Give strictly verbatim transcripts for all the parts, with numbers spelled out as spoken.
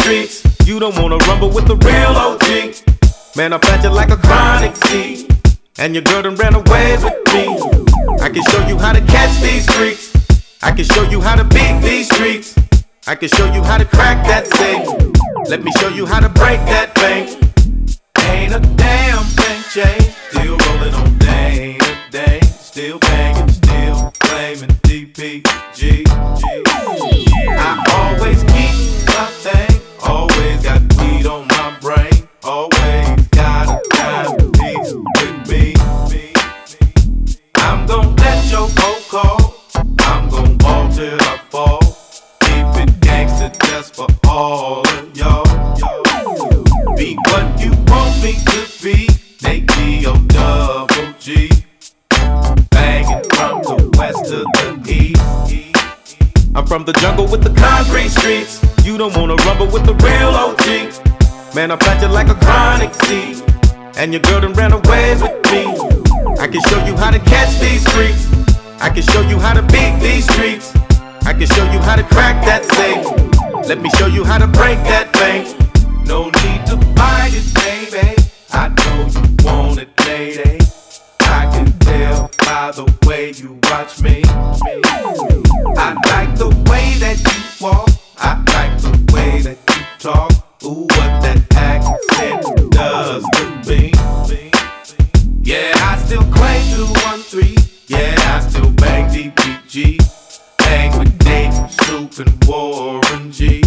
streets. You don't wanna rumble with the real O G. Man, I plant you like a chronic seed, and your girl done ran away with me. I can show you how to catch these freaks. I can show you how to beat these streets. I can show you how to crack that safe. Let me show you how to break that bank. Ain't a damn thing changed. Still rolling on day to day. Still banging, still claiming D P G. I always keep my thing. Always got weed on my brain. Always got a dime piece with me. I'm gon' let your hoe call. I'm gon' ball till I fall. Keep it gangsta just for all of y'all. Be what you want me to be. Nate D O double G. Banging from the west to the east. I'm from the jungle with the concrete streets. You don't wanna rumble with the real O G. Man, I plant you like a chronic seed, and your girl done ran away with me. I can show you how to catch these freaks. I can show you how to beat these streets. I can show you how to crack that safe. Let me show you how to break that bank. No need to fight it, baby. I know you want it, lady. I can tell by the way you watch me. I like the way that you walk. I like the way that you talk. Ooh, what that accent does to me. Yeah, I still claim two one three. Yeah, I still bang D P G. Bang with Dave, Snoop, and Warren G.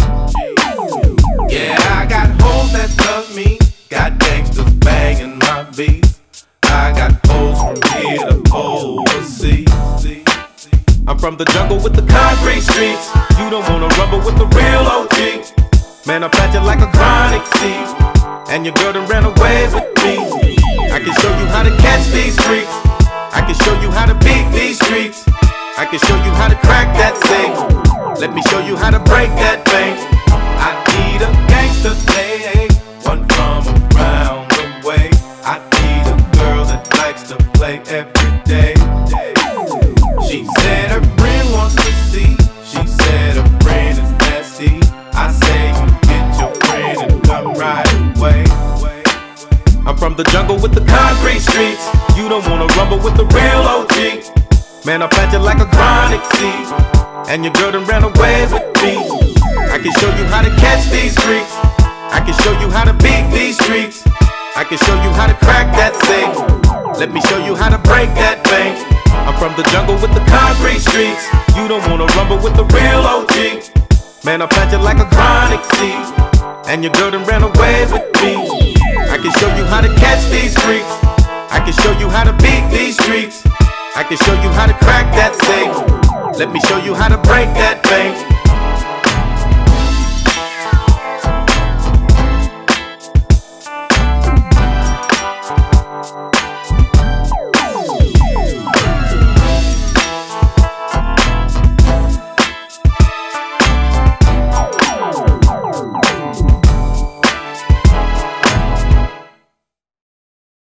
Yeah, I got hoes that love me. Got gangsters banging my beats. I got hoes from here to overseas. I'm from the jungle with the concrete streets. You don't wanna rumble with the real O G. Man, I plant you like a chronic seed, and your girl done ran away with me. I can show you how to catch these freaks. I can show you how to beat these streets. I can show you how to crack that safe. Let me show you how to break that bank. I need a gangster lady, one from around the way. I need a girl that likes to play every day. She said her friend wants to see. She said her friend is nasty. I say you get your friend and come right away. I'm from the jungle with the concrete streets. You don't wanna rumble with the real O G. Man, I plant you like a chronic seed, and your girl done ran away with me. I can show you how to catch these freaks. I can show you how to beat these streets. I can show you how to crack that safe. Let me show you how to break that bank. I'm from the jungle with the concrete streets. You don't wanna rumble with the real O G. Man, I plant you like a chronic seed, and your girl done ran away with me. I can show you how to catch these freaks. I can show you how to beat these streets. I can show you how to crack that safe. Let me show you how to break that bank.